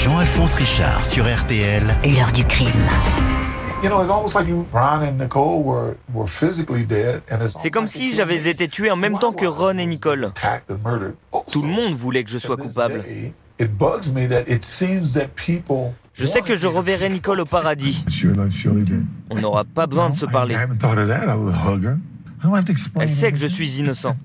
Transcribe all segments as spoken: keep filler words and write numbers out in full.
Jean-Alphonse Richard sur R T L. L'heure du crime. C'est comme si j'avais été tué en même temps que Ron et Nicole. Tout le monde voulait que je sois coupable. Je sais que je reverrai Nicole au paradis. On n'aura pas besoin de se parler. Elle sait que je suis innocent.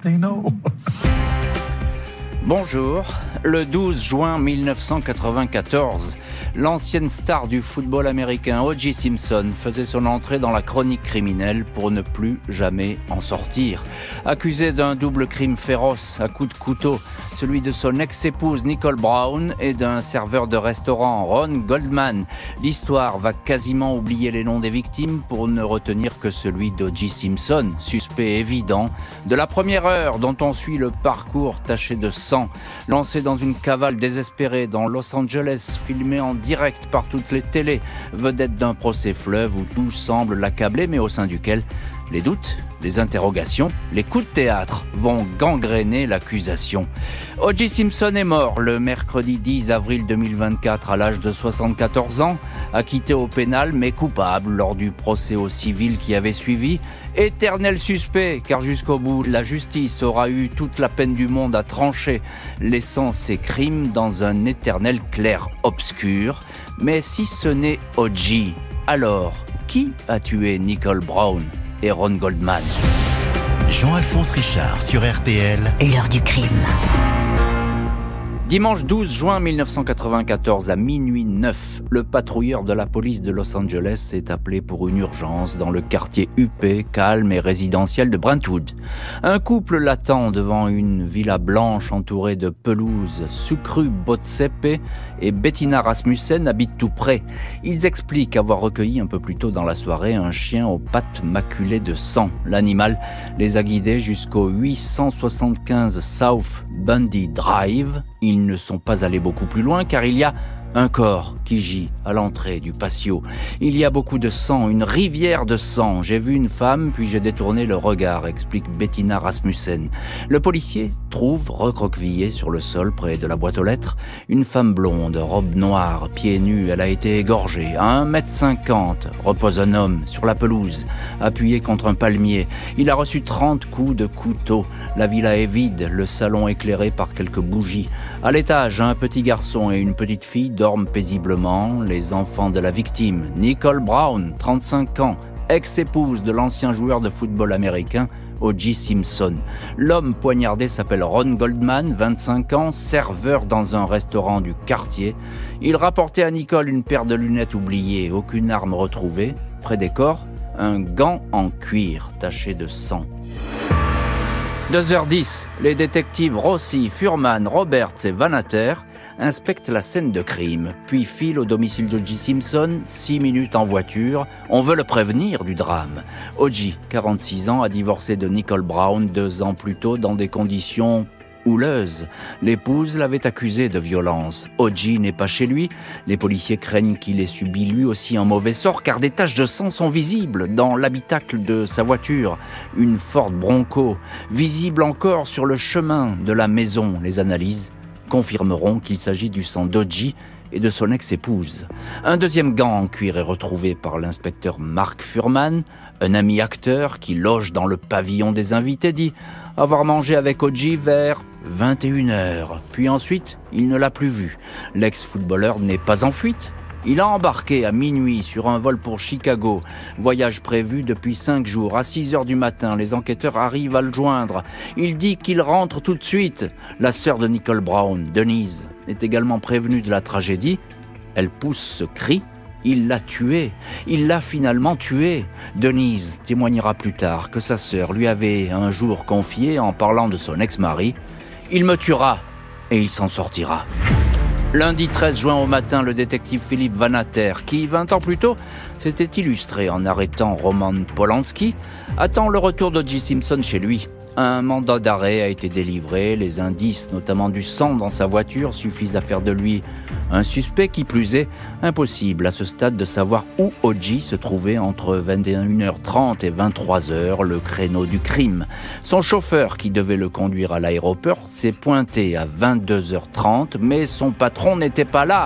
Bonjour, le douze juin mille neuf cent quatre-vingt-quatorze, l'ancienne star du football américain O J Simpson faisait son entrée dans la chronique criminelle pour ne plus jamais en sortir. Accusé d'un double crime féroce à coups de couteau, celui de son ex-épouse Nicole Brown et d'un serveur de restaurant Ron Goldman, l'histoire va quasiment oublier les noms des victimes pour ne retenir que celui d'O J Simpson, suspect évident de la première heure dont on suit le parcours taché de sang. Lancé dans une cavale désespérée dans Los Angeles, filmé en direct par toutes les télés, vedette d'un procès fleuve où tout semble l'accabler, mais au sein duquel les doutes, les interrogations, les coups de théâtre vont gangréner l'accusation. O J Simpson est mort le mercredi dix avril deux mille vingt-quatre à l'âge de soixante-quatorze ans, acquitté au pénal mais coupable lors du procès au civil qui avait suivi. Éternel suspect, car jusqu'au bout, la justice aura eu toute la peine du monde à trancher, laissant ses crimes dans un éternel clair-obscur. Mais si ce n'est O J, alors qui a tué Nicole Brown et Ron Goldman? Jean-Alphonse Richard sur R T L. L'heure du crime. Dimanche douze juin mille neuf cent quatre-vingt-quatorze à minuit neuf, le patrouilleur de la police de Los Angeles est appelé pour une urgence dans le quartier huppé, calme et résidentiel de Brentwood. Un couple l'attend devant une villa blanche entourée de pelouses. Sucru Botsepe et Bettina Rasmussen habitent tout près. Ils expliquent avoir recueilli un peu plus tôt dans la soirée un chien aux pattes maculées de sang. L'animal les a guidés jusqu'au huit cent soixante-quinze South Bundy Drive. Ils ne sont pas allés beaucoup plus loin car il y a un corps qui gît à l'entrée du patio. Il y a beaucoup de sang, une rivière de sang. J'ai vu une femme, puis j'ai détourné le regard, explique Bettina Rasmussen. Le policier trouve, recroquevillée sur le sol près de la boîte aux lettres, une femme blonde, robe noire, pieds nus. Elle a été égorgée. À un mètre cinquante, repose un homme sur la pelouse, appuyé contre un palmier. Il a reçu trente coups de couteau. La villa est vide, le salon éclairé par quelques bougies. À l'étage, un petit garçon et une petite fille dorment paisiblement. Les enfants de la victime, Nicole Brown, trente-cinq ans, ex-épouse de l'ancien joueur de football américain O J Simpson. L'homme poignardé s'appelle Ron Goldman, vingt-cinq ans, serveur dans un restaurant du quartier. Il rapportait à Nicole une paire de lunettes oubliées, aucune arme retrouvée. Près des corps, un gant en cuir taché de sang. deux heures dix, les détectives Rossi, Furman, Roberts et Vanater inspectent la scène de crime, puis filent au domicile d'O J Simpson, six minutes en voiture. On veut le prévenir du drame. O J, quarante-six ans, a divorcé de Nicole Brown deux ans plus tôt dans des conditions houleuses. L'épouse l'avait accusé de violence. O J n'est pas chez lui. Les policiers craignent qu'il ait subi lui aussi un mauvais sort car des taches de sang sont visibles dans l'habitacle de sa voiture. Une Ford Bronco, visible encore sur le chemin de la maison. Les analyses confirmeront qu'il s'agit du sang d'O J et de son ex-épouse. Un deuxième gant en cuir est retrouvé par l'inspecteur Mark Furman. Un ami acteur qui loge dans le pavillon des invités dit avoir mangé avec O J vers vingt et une heures. Puis ensuite, il ne l'a plus vu. L'ex-footballeur n'est pas en fuite. Il a embarqué à minuit sur un vol pour Chicago. Voyage prévu depuis cinq jours. À six heures du matin, les enquêteurs arrivent à le joindre. Il dit qu'il rentre tout de suite. La sœur de Nicole Brown, Denise, est également prévenue de la tragédie. Elle pousse ce cri. Il l'a tué. Il l'a finalement tué. Denise témoignera plus tard que sa sœur lui avait un jour confié en parlant de son ex-mari. Il me tuera et il s'en sortira. Lundi treize juin au matin, le détective Philippe Vanater, qui vingt ans plus tôt s'était illustré en arrêtant Roman Polanski, attend le retour d'O J Simpson chez lui. Un mandat d'arrêt a été délivré. Les indices, notamment du sang dans sa voiture, suffisent à faire de lui un suspect. Qui plus est, impossible à ce stade de savoir où O J se trouvait entre vingt et une heures trente et vingt-trois heures, le créneau du crime. Son chauffeur, qui devait le conduire à l'aéroport, s'est pointé à vingt-deux heures trente, mais son patron n'était pas là.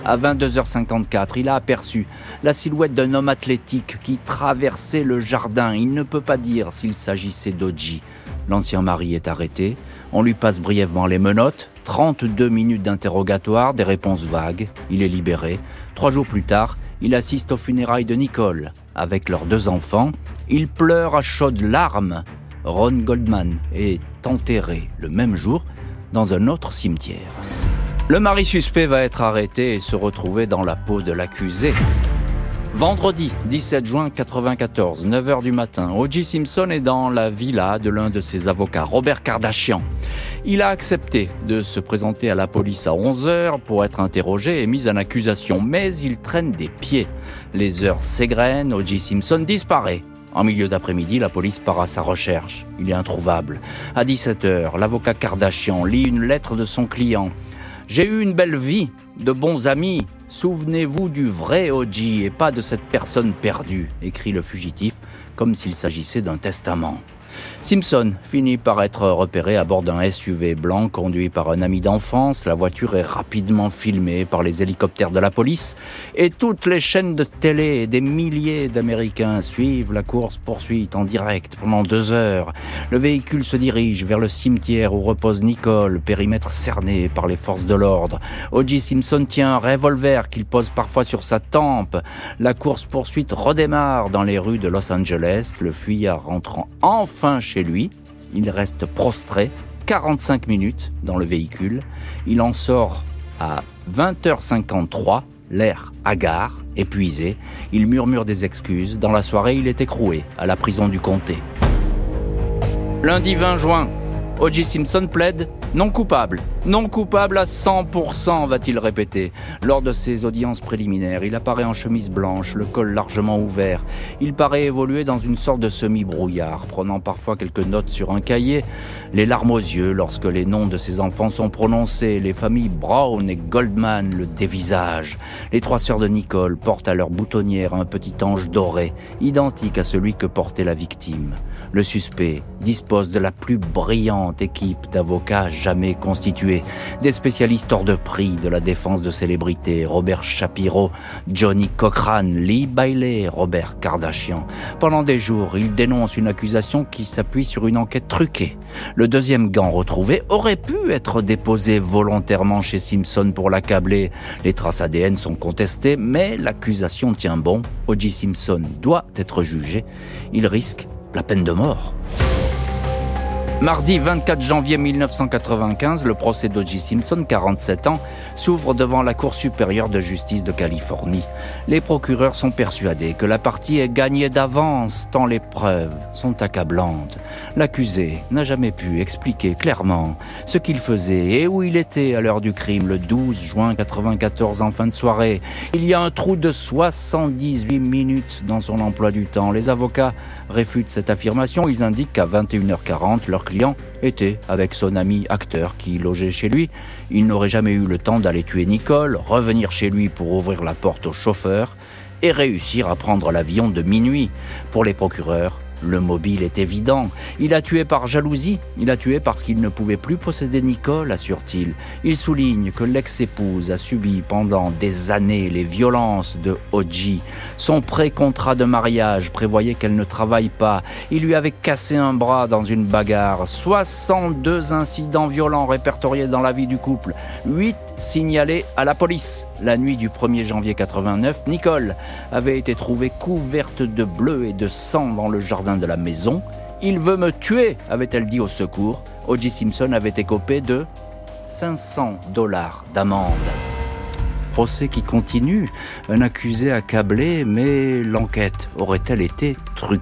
À vingt-deux heures cinquante-quatre, il a aperçu la silhouette d'un homme athlétique qui traversait le jardin. Il ne peut pas dire s'il s'agissait d'Odji. L'ancien mari est arrêté. On lui passe brièvement les menottes. trente-deux minutes d'interrogatoire, des réponses vagues. Il est libéré. Trois jours plus tard, il assiste aux funérailles de Nicole. Avec leurs deux enfants, il pleure à chaudes larmes. Ron Goldman est enterré le même jour dans un autre cimetière. Le mari suspect va être arrêté et se retrouver dans la peau de l'accusé. Vendredi dix-sept juin quatre-vingt-quatorze, neuf heures du matin, O J Simpson est dans la villa de l'un de ses avocats, Robert Kardashian. Il a accepté de se présenter à la police à onze heures pour être interrogé et mis en accusation, mais il traîne des pieds. Les heures s'égrènent, O J Simpson disparaît. En milieu d'après-midi, la police part à sa recherche. Il est introuvable. À dix-sept heures, l'avocat Kardashian lit une lettre de son client. « J'ai eu une belle vie, de bons amis. Souvenez-vous du vrai O J et pas de cette personne perdue », écrit le fugitif, comme s'il s'agissait d'un testament. Simpson finit par être repéré à bord d'un S U V blanc conduit par un ami d'enfance. La voiture est rapidement filmée par les hélicoptères de la police et toutes les chaînes de télé et des milliers d'Américains suivent la course-poursuite en direct pendant deux heures. Le véhicule se dirige vers le cimetière où repose Nicole, périmètre cerné par les forces de l'ordre. O J Simpson tient un revolver qu'il pose parfois sur sa tempe. La course-poursuite redémarre dans les rues de Los Angeles, le fuyard rentrant enfin chez lui. Il reste prostré quarante-cinq minutes dans le véhicule. Il en sort à vingt heures cinquante-trois, l'air hagard, épuisé. Il murmure des excuses. Dans la soirée, il est écroué à la prison du comté. Lundi vingt juin, O J Simpson plaide non coupable. Non coupable à cent pour cent, va-t-il répéter. Lors de ses audiences préliminaires, il apparaît en chemise blanche, le col largement ouvert. Il paraît évoluer dans une sorte de semi-brouillard, prenant parfois quelques notes sur un cahier. Les larmes aux yeux lorsque les noms de ses enfants sont prononcés. Les familles Brown et Goldman le dévisagent. Les trois sœurs de Nicole portent à leur boutonnière un petit ange doré, identique à celui que portait la victime. Le suspect dispose de la plus brillante équipe d'avocats jamais constituée. Des spécialistes hors de prix de la défense de célébrités, Robert Shapiro, Johnny Cochran, Lee Bailey, Robert Kardashian. Pendant des jours, il dénonce une accusation qui s'appuie sur une enquête truquée. Le deuxième gant retrouvé aurait pu être déposé volontairement chez Simpson pour l'accabler. Les traces A D N sont contestées, mais l'accusation tient bon. O J Simpson doit être jugé. Il risque la peine de mort. Mardi vingt-quatre janvier mille neuf cent quatre-vingt-quinze, le procès d'O J Simpson, quarante-sept ans, s'ouvre devant la Cour supérieure de justice de Californie. Les procureurs sont persuadés que la partie est gagnée d'avance, tant les preuves sont accablantes. L'accusé n'a jamais pu expliquer clairement ce qu'il faisait et où il était à l'heure du crime, le douze juin quatre-vingt-quatorze en fin de soirée. Il y a un trou de soixante-dix-huit minutes dans son emploi du temps. Les avocats réfutent cette affirmation. Ils indiquent qu'à vingt et une heures quarante, leur client était avec son ami acteur qui logeait chez lui. Il n'aurait jamais eu le temps d'aller tuer Nicole, revenir chez lui pour ouvrir la porte au chauffeur et réussir à prendre l'avion de minuit. Pour les procureurs, le mobile est évident. Il a tué par jalousie. Il a tué parce qu'il ne pouvait plus posséder Nicole, assure-t-il. Il souligne que l'ex-épouse a subi pendant des années les violences de O J. Son pré-contrat de mariage prévoyait qu'elle ne travaille pas. Il lui avait cassé un bras dans une bagarre. soixante-deux incidents violents répertoriés dans la vie du couple. huit signalés à la police. La nuit du premier janvier quatre-vingt-neuf, Nicole avait été trouvée couverte de bleu et de sang dans le jardin de la maison. « Il veut me tuer », avait-elle dit au secours. O J Simpson avait écopé de cinq cents dollars d'amende. Procès qui continue, un accusé accablé, mais l'enquête aurait-elle été truquée ?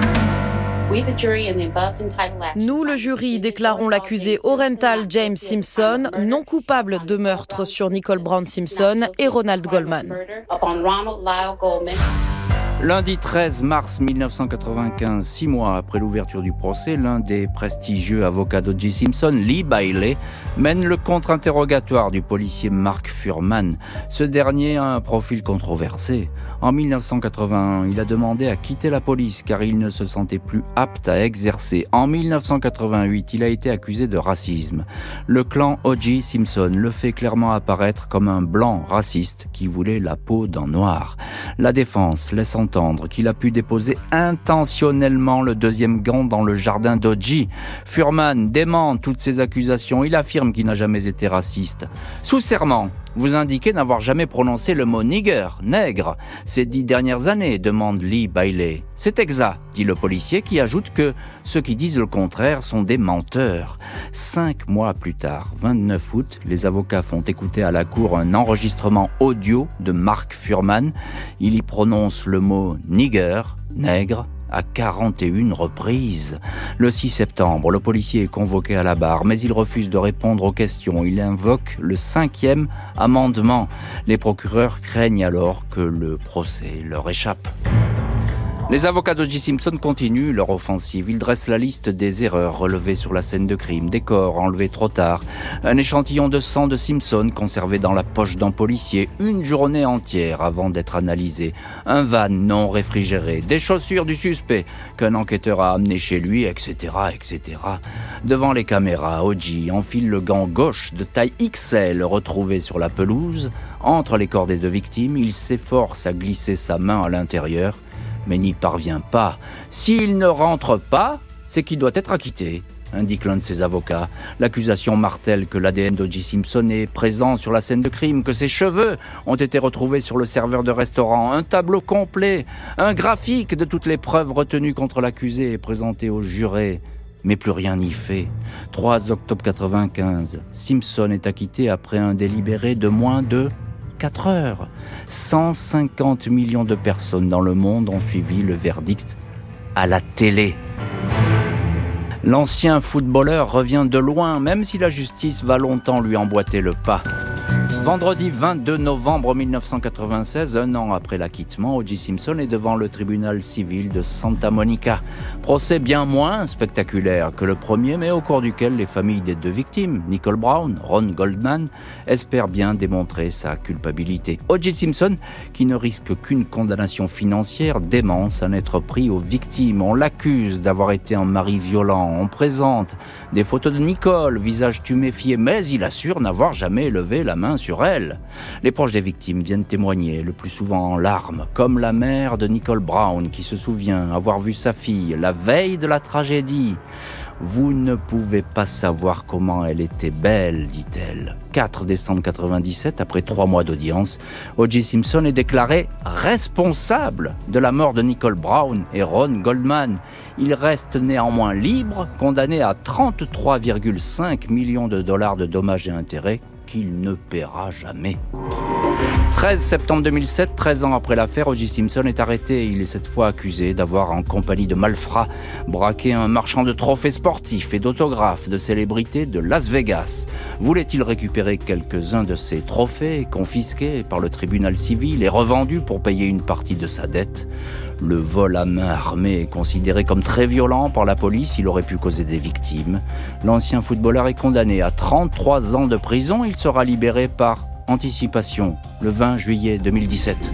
Nous, le jury, déclarons l'accusé Orenthal James Simpson non coupable de meurtre sur Nicole Brown Simpson et Ronald Goldman. Lundi treize mars mille neuf cent quatre-vingt-quinze, six mois après l'ouverture du procès, l'un des prestigieux avocats d'O J Simpson, Lee Bailey, mène le contre-interrogatoire du policier Mark Fuhrman. Ce dernier a un profil controversé. En mille neuf cent quatre-vingt-un, il a demandé à quitter la police car il ne se sentait plus apte à exercer. En mille neuf cent quatre-vingt-huit, il a été accusé de racisme. Le clan O J Simpson le fait clairement apparaître comme un blanc raciste qui voulait la peau d'un noir. La défense laisse entendre qu'il a pu déposer intentionnellement le deuxième gant dans le jardin d'O J. Fuhrman dément toutes ces accusations. Il affirme qu'il n'a jamais été raciste. Sous serment, vous indiquez n'avoir jamais prononcé le mot « nigger », « nègre », ces dix dernières années, demande Lee Bailey. C'est exact, dit le policier, qui ajoute que ceux qui disent le contraire sont des menteurs. Cinq mois plus tard, vingt-neuf août, les avocats font écouter à la cour un enregistrement audio de Mark Fuhrman. Il y prononce le mot « nigger », « nègre », à quarante et une reprises. Le six septembre, le policier est convoqué à la barre, mais il refuse de répondre aux questions. Il invoque le cinquième amendement. Les procureurs craignent alors que le procès leur échappe. Les avocats d'O J Simpson continuent leur offensive. Ils dressent la liste des erreurs relevées sur la scène de crime, des corps enlevés trop tard, un échantillon de sang de Simpson conservé dans la poche d'un policier une journée entière avant d'être analysé, un van non réfrigéré, des chaussures du suspect qu'un enquêteur a amené chez lui, et cetera, et cetera. Devant les caméras, O J enfile le gant gauche de taille X L retrouvé sur la pelouse. Entre les corps des deux victimes, il s'efforce à glisser sa main à l'intérieur, mais n'y parvient pas. S'il ne rentre pas, c'est qu'il doit être acquitté, indique l'un de ses avocats. L'accusation martèle que l'A D N d'O J Simpson est présent sur la scène de crime, que ses cheveux ont été retrouvés sur le serveur de restaurant, un tableau complet, un graphique de toutes les preuves retenues contre l'accusé est présenté aux jurés. Mais plus rien n'y fait. trois octobre quatre-vingt-quinze, Simpson est acquitté après un délibéré de moins de quatre heures. cent cinquante millions de personnes dans le monde ont suivi le verdict à la télé. L'ancien footballeur revient de loin, même si la justice va longtemps lui emboîter le pas. Vendredi vingt-deux novembre mille neuf cent quatre-vingt-seize, un an après l'acquittement, O J Simpson est devant le tribunal civil de Santa Monica. Procès bien moins spectaculaire que le premier, mais au cours duquel les familles des deux victimes, Nicole Brown, Ron Goldman, espèrent bien démontrer sa culpabilité. O J Simpson, qui ne risque qu'une condamnation financière, dément s'en être pris aux victimes. On l'accuse d'avoir été un mari violent. On présente des photos de Nicole, visage tuméfié, mais il assure n'avoir jamais levé la main sur elle. Les proches des victimes viennent témoigner, le plus souvent en larmes, comme la mère de Nicole Brown qui se souvient avoir vu sa fille la veille de la tragédie. Vous ne pouvez pas savoir comment elle était belle, dit-elle. quatre décembre quatre-vingt-dix-sept, après trois mois d'audience, O J Simpson est déclaré responsable de la mort de Nicole Brown et Ron Goldman. Il reste néanmoins libre, condamné à trente-trois virgule cinq millions de dollars de dommages et intérêts qu'il ne paiera jamais. treize septembre deux mille sept, treize ans après l'affaire, O J Simpson est arrêté. Il est cette fois accusé d'avoir, en compagnie de malfrats, braqué un marchand de trophées sportifs et d'autographes de célébrités de Las Vegas. Voulait-il récupérer quelques-uns de ces trophées, confisqués par le tribunal civil et revendus pour payer une partie de sa dette ? Le vol à main armée est considéré comme très violent par la police. Il aurait pu causer des victimes. L'ancien footballeur est condamné à trente-trois ans de prison. Il sera libéré par anticipation le vingt juillet deux mille dix-sept.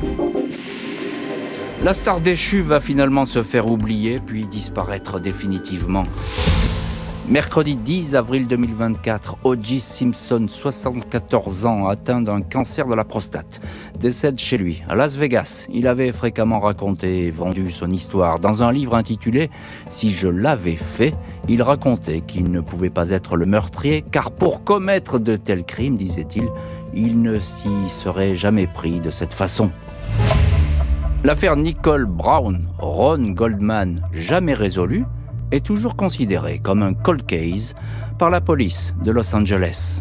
La star déchue va finalement se faire oublier puis disparaître définitivement. Mercredi dix avril deux mille vingt-quatre, O J Simpson, soixante-quatorze ans, atteint d'un cancer de la prostate, décède chez lui, à Las Vegas. Il avait fréquemment raconté et vendu son histoire. Dans un livre intitulé « Si je l'avais fait », il racontait qu'il ne pouvait pas être le meurtrier, car pour commettre de tels crimes, disait-il, il ne s'y serait jamais pris de cette façon. L'affaire Nicole Brown, Ron Goldman, jamais résolue, est toujours considéré comme un cold case par la police de Los Angeles.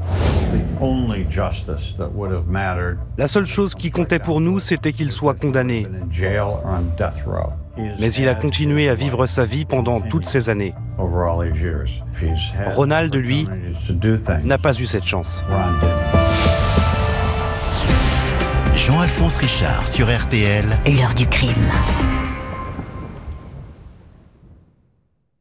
La seule chose qui comptait pour nous, c'était qu'il soit condamné. Mais il a continué à vivre sa vie pendant toutes ces années. Ronald, lui, n'a pas eu cette chance. Jean-Alphonse Richard sur R T L. L'heure du crime.